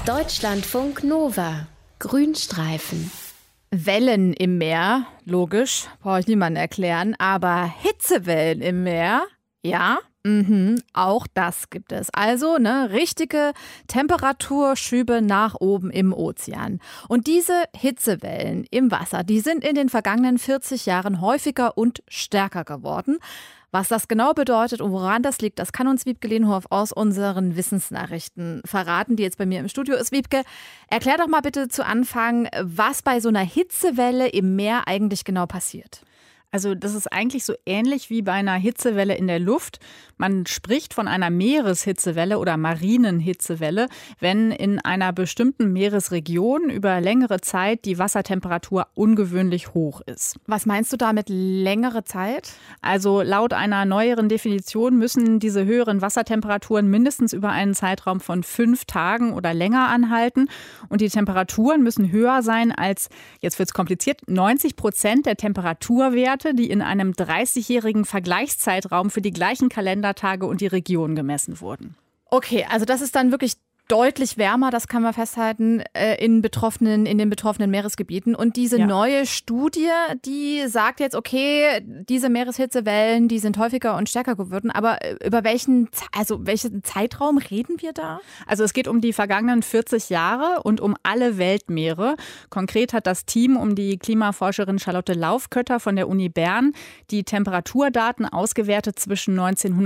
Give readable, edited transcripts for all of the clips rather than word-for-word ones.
Deutschlandfunk Nova. Grünstreifen. Wellen im Meer, logisch, brauche ich niemandem erklären, aber Hitzewellen im Meer, ja, auch das gibt es. Also richtige Temperaturschübe nach oben im Ozean. Und diese Hitzewellen im Wasser, die sind in den vergangenen 40 Jahren häufiger und stärker geworden. Was das genau bedeutet und woran das liegt, das kann uns Wiebke Lehnhoff aus unseren Wissensnachrichten verraten, die jetzt bei mir im Studio ist. Wiebke, erklär doch mal bitte zu Anfang, was bei so einer Hitzewelle im Meer eigentlich genau passiert. Also das ist eigentlich so ähnlich wie bei einer Hitzewelle in der Luft. Man spricht von einer Meereshitzewelle oder marinen Hitzewelle, wenn in einer bestimmten Meeresregion über längere Zeit die Wassertemperatur ungewöhnlich hoch ist. Was meinst du damit längere Zeit? Also laut einer neueren Definition müssen diese höheren Wassertemperaturen mindestens über einen Zeitraum von 5 Tagen oder länger anhalten. Und die Temperaturen müssen höher sein als, jetzt wird es kompliziert, 90% der Temperaturwerte, die in einem 30-jährigen Vergleichszeitraum für die gleichen Kalendertage und die Region gemessen wurden. Okay, also das ist dann wirklich deutlich wärmer, das kann man festhalten, in den betroffenen Meeresgebieten. Und diese neue Studie, die sagt jetzt, okay, diese Meereshitzewellen, die sind häufiger und stärker geworden. Aber über welchen Zeitraum reden wir da? Also es geht um die vergangenen 40 Jahre und um alle Weltmeere. Konkret hat das Team um die Klimaforscherin Charlotte Laufkötter von der Uni Bern die Temperaturdaten ausgewertet zwischen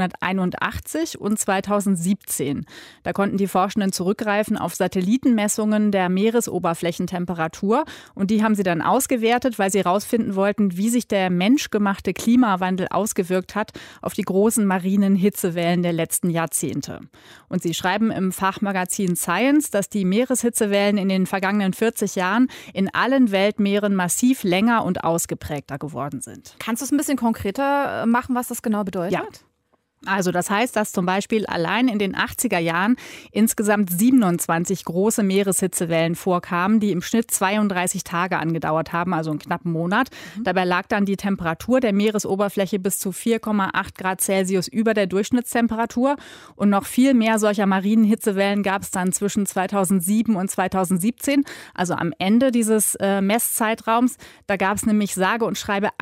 1981 und 2017. Da konnten die Forschenden zurückgreifen auf Satellitenmessungen der Meeresoberflächentemperatur. Und die haben sie dann ausgewertet, weil sie herausfinden wollten, wie sich der menschgemachte Klimawandel ausgewirkt hat auf die großen marinen Hitzewellen der letzten Jahrzehnte. Und sie schreiben im Fachmagazin Science, dass die Meereshitzewellen in den vergangenen 40 Jahren in allen Weltmeeren massiv länger und ausgeprägter geworden sind. Kannst du es ein bisschen konkreter machen, was das genau bedeutet? Ja. Also das heißt, dass zum Beispiel allein in den 80er Jahren insgesamt 27 große Meereshitzewellen vorkamen, die im Schnitt 32 Tage angedauert haben, also einen knappen Monat. Dabei lag dann die Temperatur der Meeresoberfläche bis zu 4,8 Grad Celsius über der Durchschnittstemperatur. Und noch viel mehr solcher marinen Hitzewellen gab es dann zwischen 2007 und 2017, also am Ende dieses Messzeitraums. Da gab es nämlich sage und schreibe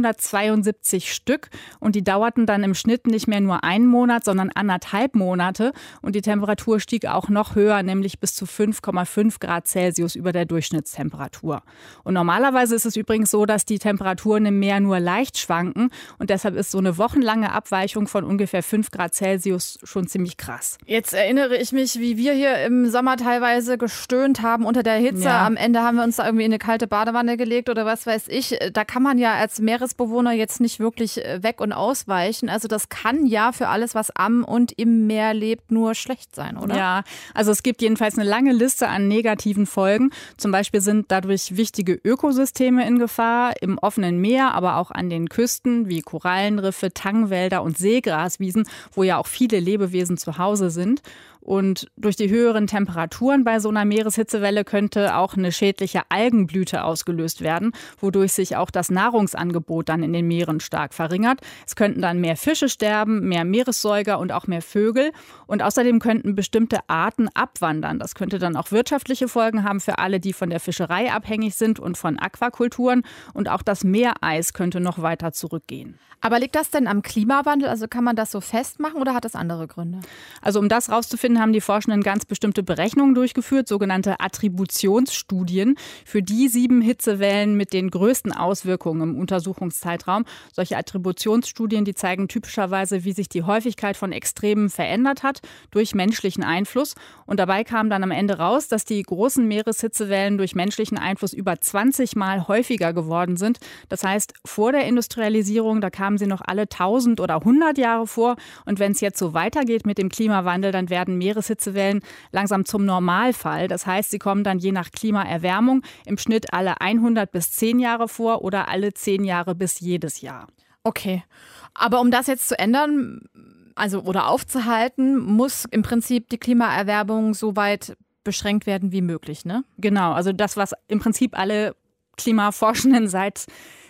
172 Stück und die dauerten dann im Schnitt nicht mehr nur einen Monat, sondern 1,5 Monate. Und die Temperatur stieg auch noch höher, nämlich bis zu 5,5 Grad Celsius über der Durchschnittstemperatur. Und normalerweise ist es übrigens so, dass die Temperaturen im Meer nur leicht schwanken. Und deshalb ist so eine wochenlange Abweichung von ungefähr 5 Grad Celsius schon ziemlich krass. Jetzt erinnere ich mich, wie wir hier im Sommer teilweise gestöhnt haben unter der Hitze. Ja. Am Ende haben wir uns da irgendwie in eine kalte Badewanne gelegt oder was weiß ich. Da kann man ja als Meeresbewohner jetzt nicht wirklich weg- und ausweichen. Also das kann ja für alles, was am und im Meer lebt, nur schlecht sein, oder? Ja, also es gibt jedenfalls eine lange Liste an negativen Folgen. Zum Beispiel sind dadurch wichtige Ökosysteme in Gefahr, im offenen Meer, aber auch an den Küsten wie Korallenriffe, Tangwälder und Seegraswiesen, wo ja auch viele Lebewesen zu Hause sind. Und durch die höheren Temperaturen bei so einer Meereshitzewelle könnte auch eine schädliche Algenblüte ausgelöst werden, wodurch sich auch das Nahrungsangebot dann in den Meeren stark verringert. Es könnten dann mehr Fische sterben, mehr Meeressäuger und auch mehr Vögel. Und außerdem könnten bestimmte Arten abwandern. Das könnte dann auch wirtschaftliche Folgen haben für alle, die von der Fischerei abhängig sind und von Aquakulturen. Und auch das Meereis könnte noch weiter zurückgehen. Aber liegt das denn am Klimawandel? Also kann man das so festmachen oder hat das andere Gründe? Also um das rauszufinden, haben die Forschenden ganz bestimmte Berechnungen durchgeführt, sogenannte Attributionsstudien, für die 7 Hitzewellen mit den größten Auswirkungen im Untersuchungszeitraum. Solche Attributionsstudien, die zeigen typischerweise, wie sich die Häufigkeit von Extremen verändert hat durch menschlichen Einfluss. Und dabei kam dann am Ende raus, dass die großen Meereshitzewellen durch menschlichen Einfluss über 20 Mal häufiger geworden sind. Das heißt, vor der Industrialisierung, da kamen sie noch alle 1000 oder 100 Jahre vor. Und wenn es jetzt so weitergeht mit dem Klimawandel, dann werden Meereshitzewellen langsam zum Normalfall. Das heißt, sie kommen dann je nach Klimaerwärmung im Schnitt alle 100 bis 10 Jahre vor oder alle 10 Jahre bis jedes Jahr. Okay, aber um das jetzt zu ändern, oder aufzuhalten, muss im Prinzip die Klimaerwärmung so weit beschränkt werden wie möglich, ne? Genau, also das, was im Prinzip alle Klimaforschenden seit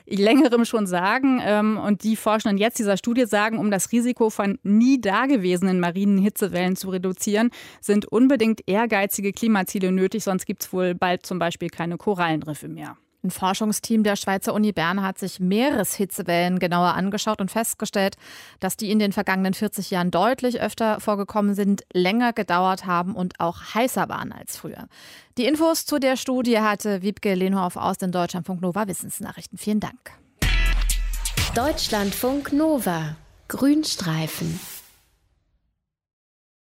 längerem schon sagen. Und die Forschenden jetzt dieser Studie sagen, um das Risiko von nie dagewesenen marinen Hitzewellen zu reduzieren, sind unbedingt ehrgeizige Klimaziele nötig, sonst gibt es wohl bald zum Beispiel keine Korallenriffe mehr. Ein Forschungsteam der Schweizer Uni Bern hat sich Meereshitzewellen genauer angeschaut und festgestellt, dass die in den vergangenen 40 Jahren deutlich öfter vorgekommen sind, länger gedauert haben und auch heißer waren als früher. Die Infos zu der Studie hatte Wiebke Lehnhoff aus den Deutschlandfunk Nova Wissensnachrichten. Vielen Dank. Deutschlandfunk Nova. Grünstreifen.